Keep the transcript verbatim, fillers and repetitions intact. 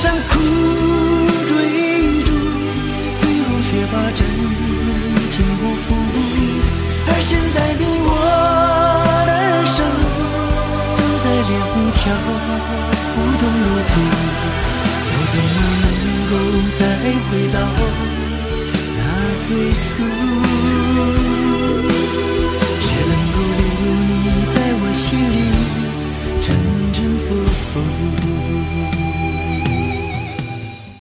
上苦追逐，最后却把真情辜负。而现在你我的人生走在两条不同路途，又怎么能够再回到那最初？